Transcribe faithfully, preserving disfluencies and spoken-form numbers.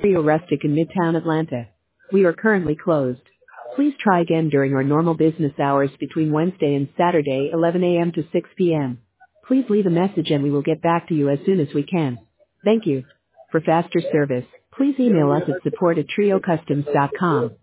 Rio Rustic in Midtown Atlanta. We are currently closed. Please try again during our normal business hours between Wednesday and Saturday, eleven a m to six p m Please leave a message and we will get back to you as soon as we can. Thank you. For faster service, please email us at support at trio customs dot com.